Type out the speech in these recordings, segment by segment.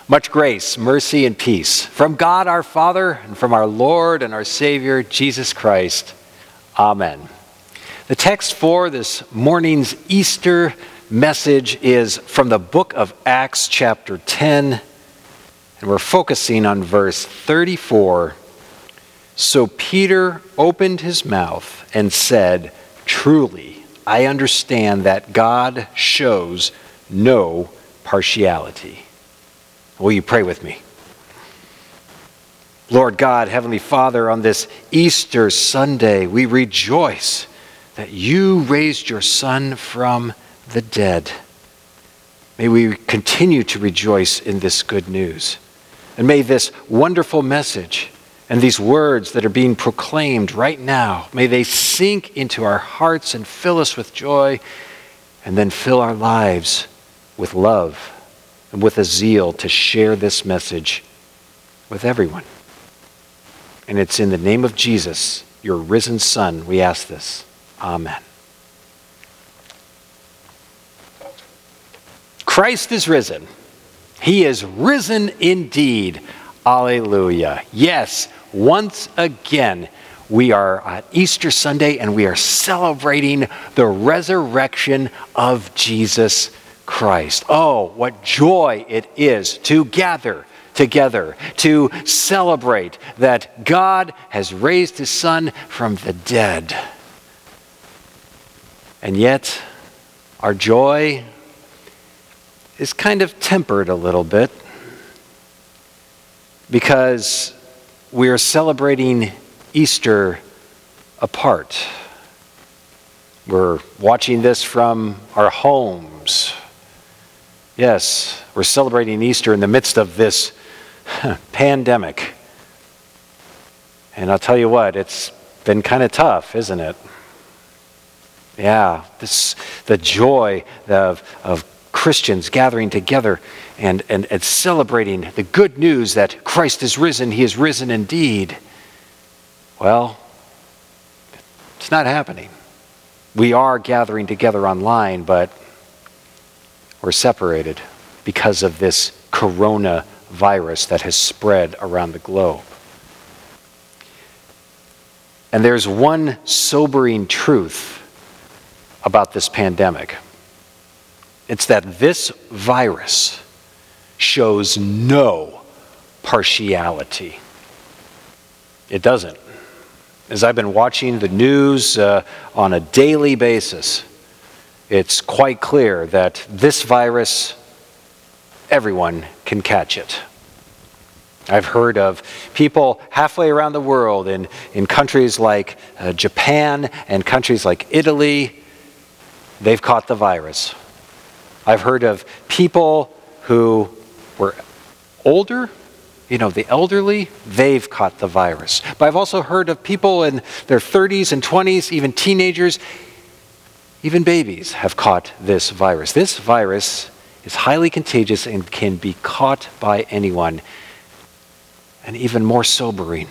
Much grace, mercy, and peace from God our Father and from our Lord and our Savior, Jesus Christ. Amen. The text for this morning's Easter message is from the book of Acts chapter 10, and we're focusing on verse 34. So Peter opened his mouth and said, "Truly, I understand that God shows no partiality." Will you pray with me? Lord God, Heavenly Father, on this Easter Sunday, we rejoice that you raised your Son from the dead. May we continue to rejoice in this good news. And may this wonderful message and these words that are being proclaimed right now, may they sink into our hearts and fill us with joy, and then fill our lives with love and with a zeal to share this message with everyone. And it's in the name of Jesus, your risen Son, we ask this. Amen. Christ is risen. He is risen indeed. Alleluia. Yes, once again, we are on Easter Sunday and we are celebrating the resurrection of Jesus Christ. Oh, what joy it is to gather together to celebrate that God has raised his Son from the dead. And yet, our joy is kind of tempered a little bit because we are celebrating Easter apart. We're watching this from our homes. Yes, we're celebrating Easter in the midst of this pandemic. And I'll tell you what, it's been kind of tough, isn't it? Yeah, the joy of Christians gathering together and celebrating the good news that Christ is risen, he is risen indeed. Well, it's not happening. We are gathering together online, but we're separated because of this coronavirus that has spread around the globe. And there's one sobering truth about this pandemic. It's that this virus shows no partiality. It doesn't. As I've been watching the news on a daily basis, it's quite clear that this virus, everyone can catch it. I've heard of people halfway around the world in countries like Japan and countries like Italy, they've caught the virus. I've heard of people who were older, the elderly, they've caught the virus. But I've also heard of people in their 30s and 20s, even teenagers, even babies have caught this virus. This virus is highly contagious and can be caught by anyone. And even more sobering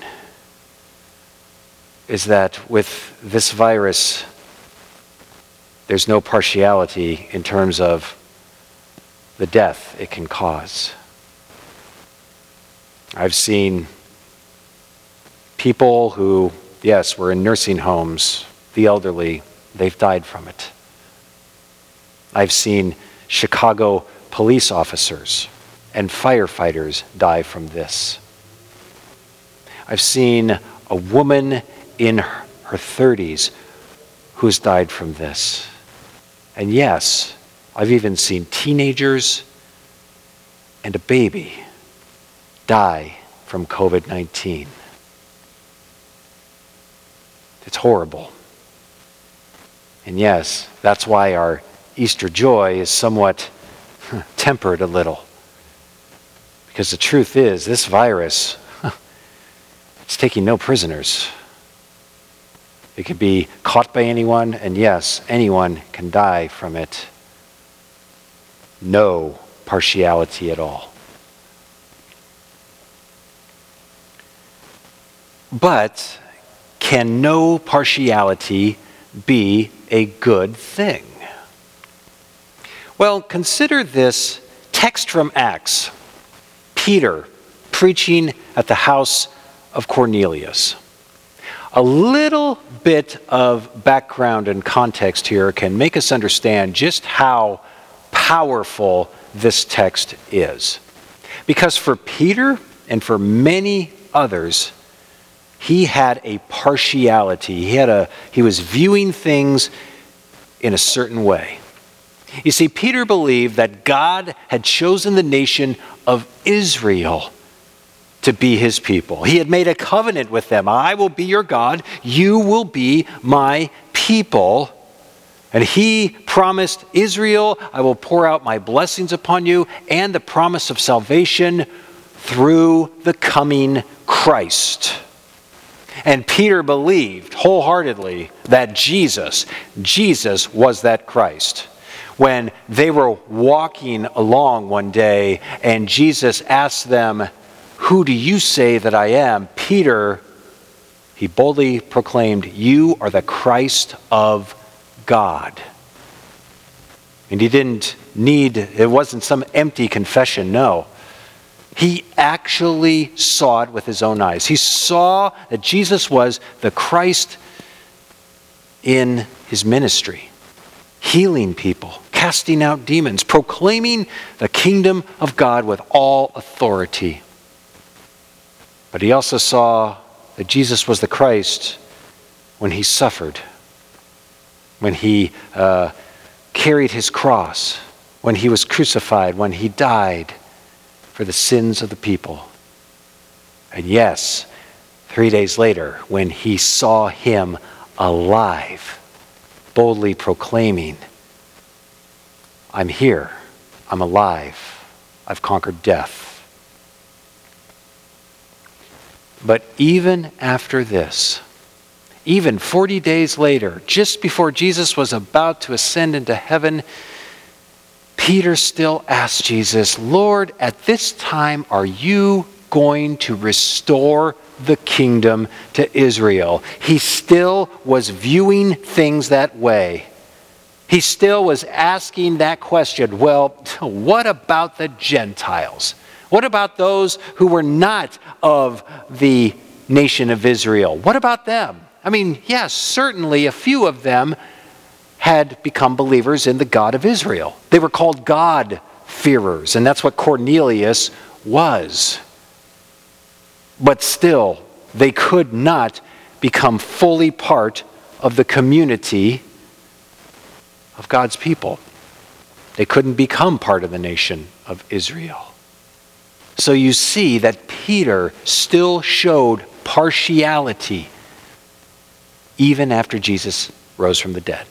is that with this virus, there's no partiality in terms of the death it can cause. I've seen people who, yes, were in nursing homes, the elderly, they've died from it. I've seen Chicago police officers and firefighters die from this. I've seen a woman in her 30s who's died from this. And yes, I've even seen teenagers and a baby die from COVID-19. It's horrible. And yes, that's why our Easter joy is somewhat tempered a little. Because the truth is, this virus, it's taking no prisoners. It can be caught by anyone, and yes, anyone can die from it. No partiality at all. But can no partiality be a good thing? Well, consider this text from Acts. Peter preaching at the house of Cornelius. A little bit of background and context here can make us understand just how powerful this text is. Because for Peter and for many others, he had a partiality. He was viewing things in a certain way. You see, Peter believed that God had chosen the nation of Israel to be his people. He had made a covenant with them. I will be your God. You will be my people. And he promised Israel, I will pour out my blessings upon you, and the promise of salvation through the coming Christ. And Peter believed wholeheartedly that Jesus was that Christ. When they were walking along one day and Jesus asked them, "Who do you say that I am?" Peter, he boldly proclaimed, "You are the Christ of God." And it wasn't some empty confession, no. He actually saw it with his own eyes. He saw that Jesus was the Christ in his ministry, healing people, casting out demons, proclaiming the kingdom of God with all authority. But he also saw that Jesus was the Christ when he suffered, when he carried his cross, when he was crucified, when he died for the sins of the people. And yes, 3 days later, when he saw him alive, boldly proclaiming, "I'm here, I'm alive, I've conquered death." But even after this, even 40 days later, just before Jesus was about to ascend into heaven, Peter still asked Jesus, "Lord, at this time, are you going to restore the kingdom to Israel?" He still was viewing things that way. He still was asking that question. Well, what about the Gentiles? What about those who were not of the nation of Israel? What about them? I mean, yes, certainly a few of them had become believers in the God of Israel. They were called God-fearers, and that's what Cornelius was. But still, they could not become fully part of the community of God's people. They couldn't become part of the nation of Israel. So you see that Peter still showed partiality even after Jesus rose from the dead.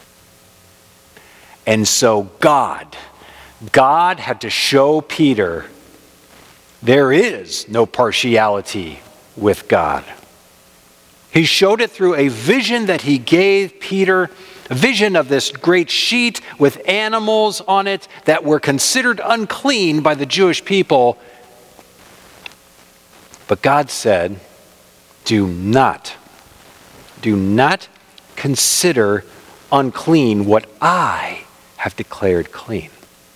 And so God had to show Peter there is no partiality with God. He showed it through a vision that he gave Peter, a vision of this great sheet with animals on it that were considered unclean by the Jewish people. But God said, do not consider unclean what I have declared clean.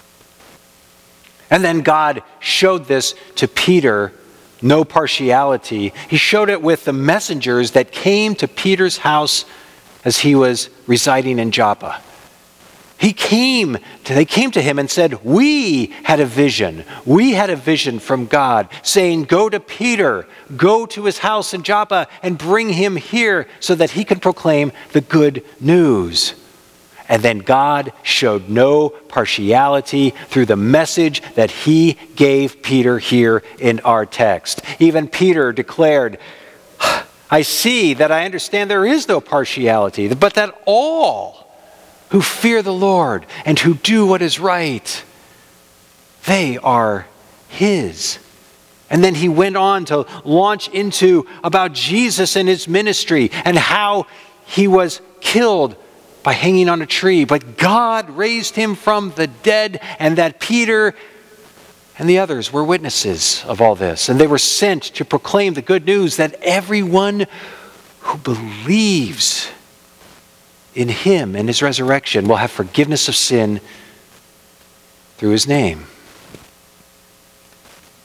And then God showed this to Peter, no partiality. He showed it with the messengers that came to Peter's house as he was residing in Joppa. They came to him and said, "We had a vision. We had a vision from God saying, go to Peter, go to his house in Joppa and bring him here so that he can proclaim the good news." And then God showed no partiality through the message that he gave Peter here in our text. Even Peter declared, "I see that I understand there is no partiality, but that all who fear the Lord and who do what is right, they are his." And then he went on to launch into about Jesus and his ministry and how he was killed by hanging on a tree, but God raised him from the dead, and that Peter and the others were witnesses of all this. And they were sent to proclaim the good news that everyone who believes in him and his resurrection will have forgiveness of sin through his name.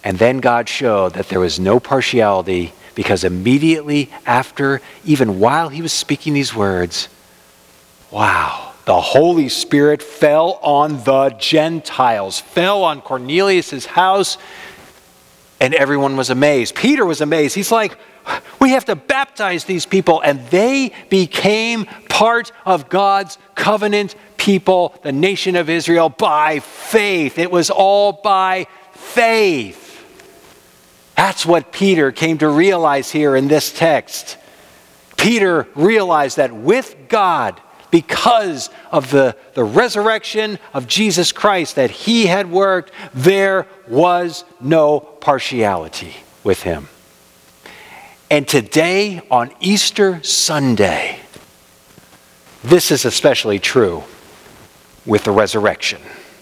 And then God showed that there was no partiality, because immediately after, even while he was speaking these words, wow, the Holy Spirit fell on the Gentiles, fell on Cornelius' house, and everyone was amazed. Peter was amazed. He's like, we have to baptize these people. And they became part of God's covenant people, the nation of Israel, by faith. It was all by faith. That's what Peter came to realize here in this text. Peter realized that with God, because of the resurrection of Jesus Christ that he had worked, there was no partiality with him. And today, on Easter Sunday, this is especially true with the resurrection.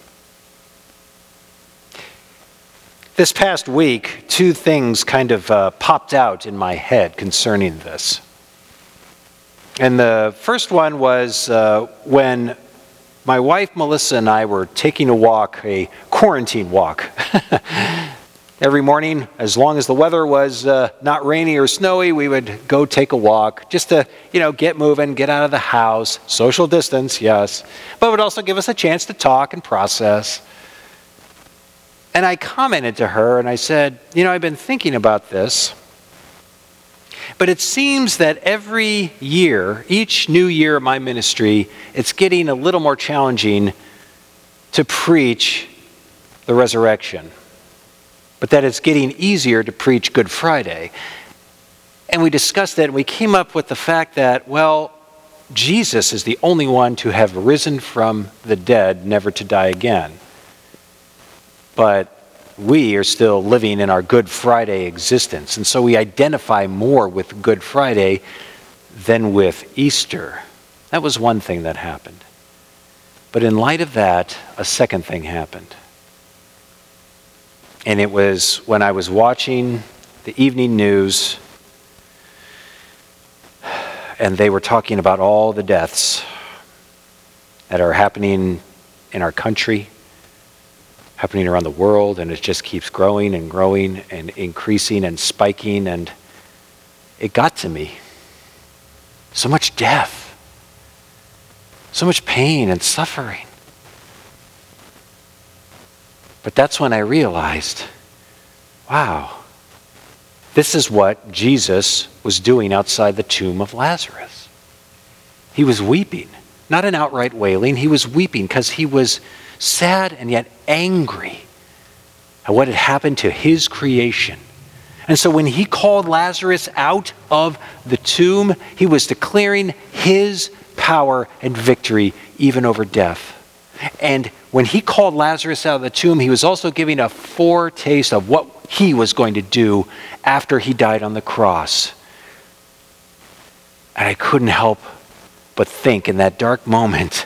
This past week, two things kind of popped out in my head concerning this. And the first one was when my wife Melissa and I were taking a walk, a quarantine walk. Every morning, as long as the weather was not rainy or snowy, we would go take a walk just to, get moving, get out of the house, social distance, yes, but it would also give us a chance to talk and process. And I commented to her and I said, I've been thinking about this, but it seems that every year, each new year of my ministry, it's getting a little more challenging to preach the resurrection, but that it's getting easier to preach Good Friday. And we discussed that and we came up with the fact that, Jesus is the only one to have risen from the dead, never to die again. But we are still living in our Good Friday existence. And so we identify more with Good Friday than with Easter. That was one thing that happened. But in light of that, a second thing happened. And it was when I was watching the evening news and they were talking about all the deaths that are happening in our country, happening around the world, and it just keeps growing and growing and increasing and spiking, and it got to me. So much death, so much pain and suffering. But that's when I realized, wow, this is what Jesus was doing outside the tomb of Lazarus. He was weeping, not an outright wailing. He was weeping because he was sad and yet angry at what had happened to his creation. And so when he called Lazarus out of the tomb, he was declaring his power and victory even over death. And when he called Lazarus out of the tomb, he was also giving a foretaste of what he was going to do after he died on the cross. And I couldn't help but think in that dark moment,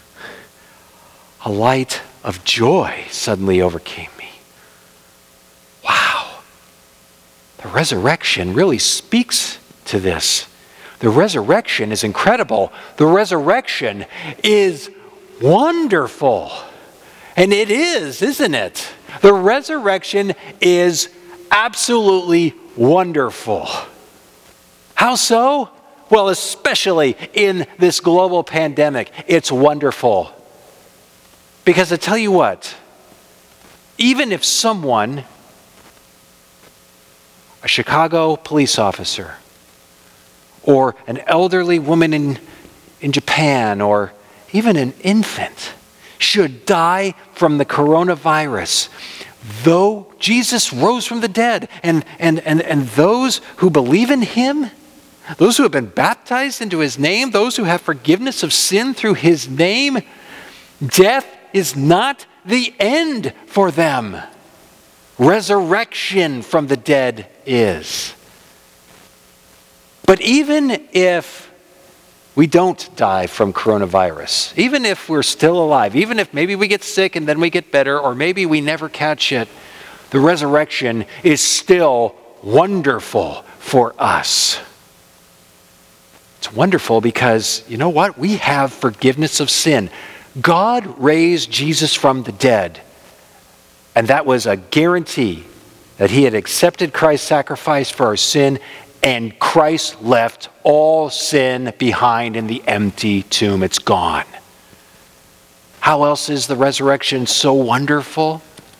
a light of joy suddenly overcame me. Wow. The resurrection really speaks to this. The resurrection is incredible. The resurrection is wonderful. And it is, isn't it? The resurrection is absolutely wonderful. How so? Well, especially in this global pandemic, it's wonderful. Because I tell you what, even if someone, a Chicago police officer, or an elderly woman in Japan, or even an infant, should die from the coronavirus, though Jesus rose from the dead, and those who believe in him, those who have been baptized into his name, those who have forgiveness of sin through his name, death is not the end for them. Resurrection from the dead is. But even if we don't die from coronavirus, even if we're still alive, even if maybe we get sick and then we get better, or maybe we never catch it, the resurrection is still wonderful for us. It's wonderful because, you know what? We have forgiveness of sin. God raised Jesus from the dead, and that was a guarantee that he had accepted Christ's sacrifice for our sin, and Christ left all sin behind in the empty tomb. It's gone. How else is the resurrection so wonderful?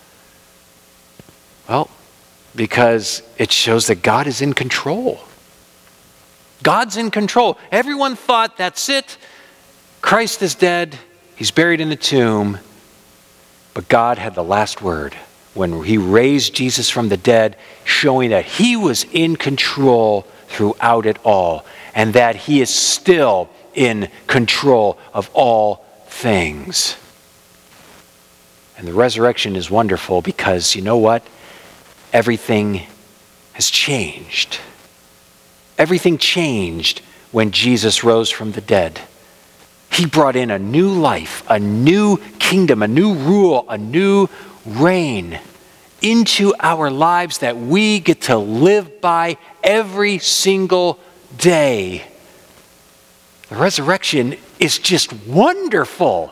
Well, because it shows that God is in control. God's in control. Everyone thought, that's it. Christ is dead. He's buried in the tomb. But God had the last word when he raised Jesus from the dead, showing that he was in control throughout it all, and that he is still in control of all things. And the resurrection is wonderful because, you know what? Everything has changed. Everything changed when Jesus rose from the dead. He brought in a new life, a new kingdom, a new rule, a new reign into our lives that we get to live by every single day. The resurrection is just wonderful.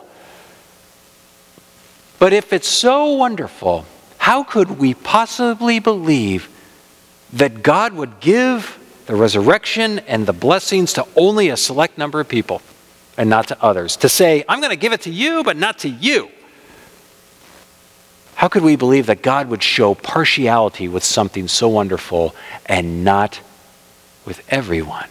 But if it's so wonderful, how could we possibly believe that God would give the resurrection and the blessings to only a select number of people and not to others? To say, I'm going to give it to you, but not to you. How could we believe that God would show partiality with something so wonderful and not with everyone?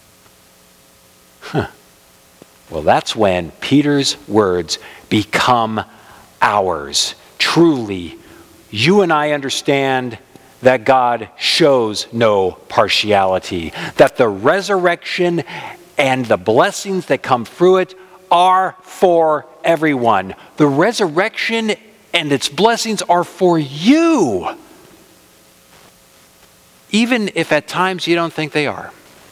Well, that's when Peter's words become ours. Truly, you and I understand that God shows no partiality, that the resurrection and the blessings that come through it are for everyone. The resurrection and its blessings are for you, even if at times you don't think they are.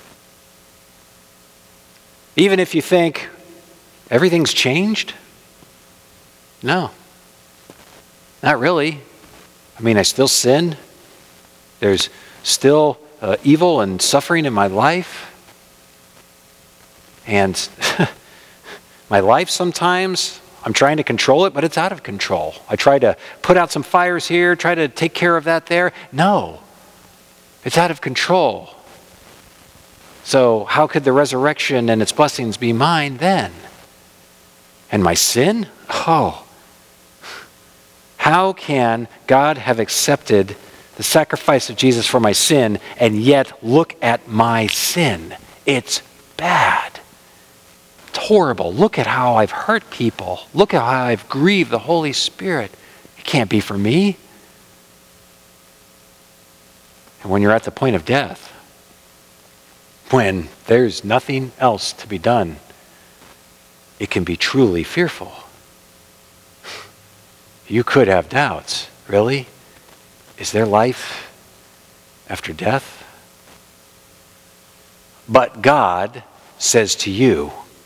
Even if you think everything's changed. No, not really. I mean, I still sin. There's still evil and suffering in my life. And my life sometimes, I'm trying to control it, but it's out of control. I try to put out some fires here, try to take care of that there. No, it's out of control. So how could the resurrection and its blessings be mine then? And my sin? Oh, how can God have accepted the sacrifice of Jesus for my sin and yet look at my sin? It's bad. It's horrible. Look at how I've hurt people. Look at how I've grieved the Holy Spirit. It can't be for me. And when you're at the point of death, when there's nothing else to be done, it can be truly fearful. You could have doubts. Really? Is there life after death? But God says to you,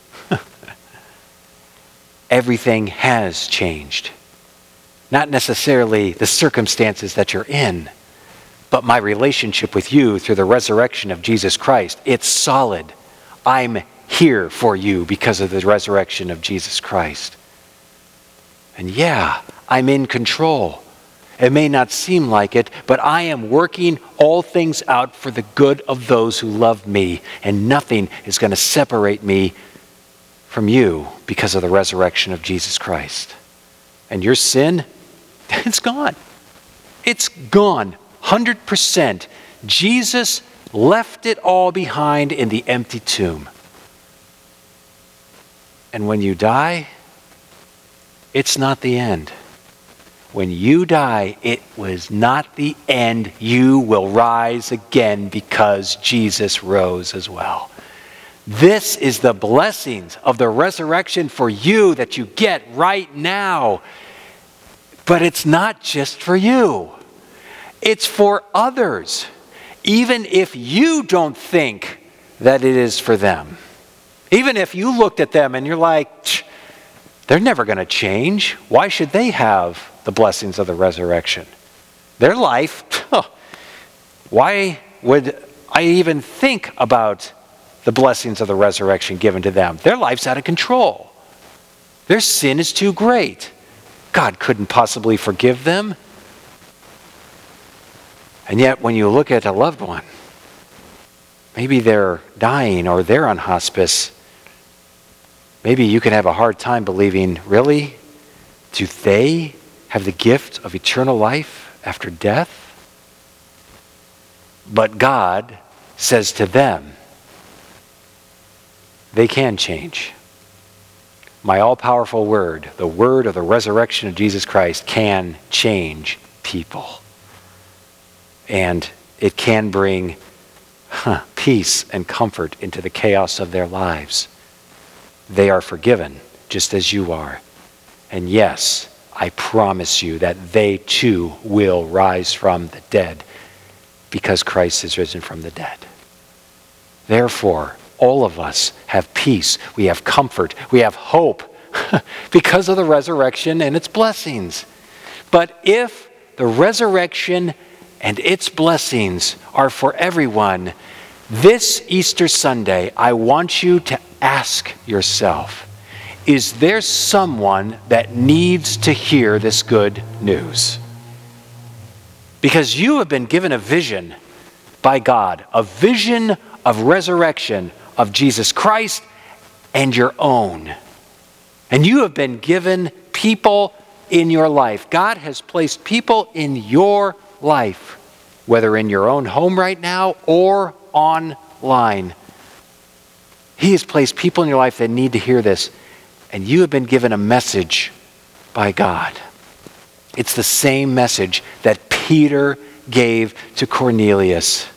everything has changed. Not necessarily the circumstances that you're in, but my relationship with you through the resurrection of Jesus Christ. It's solid. I'm here for you because of the resurrection of Jesus Christ. And yeah, I'm in control. It may not seem like it, but I am working all things out for the good of those who love me, and nothing is going to separate me from you because of the resurrection of Jesus Christ. And your sin, it's gone. It's gone. 100%. Jesus left it all behind in the empty tomb. And when you die, it's not the end. When you die, it was not the end. You will rise again because Jesus rose as well. This is the blessings of the resurrection for you that you get right now. But it's not just for you. It's for others, even if you don't think that it is for them. Even if you looked at them and you're like, they're never going to change. Why should they have the blessings of the resurrection? Their life, why would I even think about the blessings of the resurrection given to them? Their life's out of control. Their sin is too great. God couldn't possibly forgive them. And yet when you look at a loved one, maybe they're dying or they're on hospice, maybe you can have a hard time believing, really? Do they have the gift of eternal life after death? But God says to them, they can change. My all-powerful word, the word of the resurrection of Jesus Christ, can change people. And it can bring peace and comfort into the chaos of their lives. They are forgiven, just as you are. And yes, I promise you that they too will rise from the dead, because Christ is risen from the dead. Therefore, all of us have peace, we have comfort, we have hope because of the resurrection and its blessings. But if the resurrection and its blessings are for everyone, this Easter Sunday, I want you to ask yourself, is there someone that needs to hear this good news? Because you have been given a vision by God, a vision of resurrection of Jesus Christ and your own. And you have been given people in your life. God has placed people in your life, whether in your own home right now or online. He has placed people in your life that need to hear this. And you have been given a message by God. It's the same message that Peter gave to Cornelius.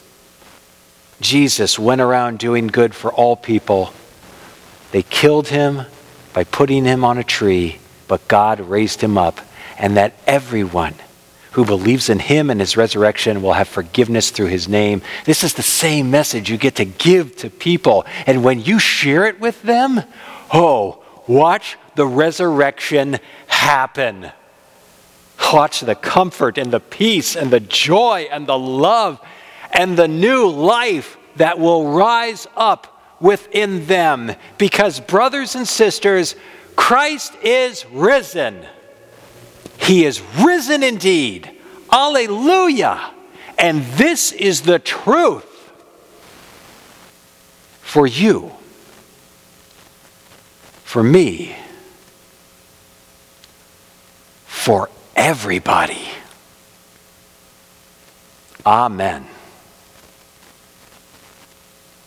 Jesus went around doing good for all people. They killed him by putting him on a tree, but God raised him up, and that everyone who believes in him and his resurrection will have forgiveness through his name. This is the same message you get to give to people. And when you share it with them, watch the resurrection happen. Watch the comfort and the peace and the joy and the love and the new life that will rise up within them. Because, brothers and sisters, Christ is risen. He is risen indeed. Alleluia. And this is the truth for you, for me, for everybody. Amen.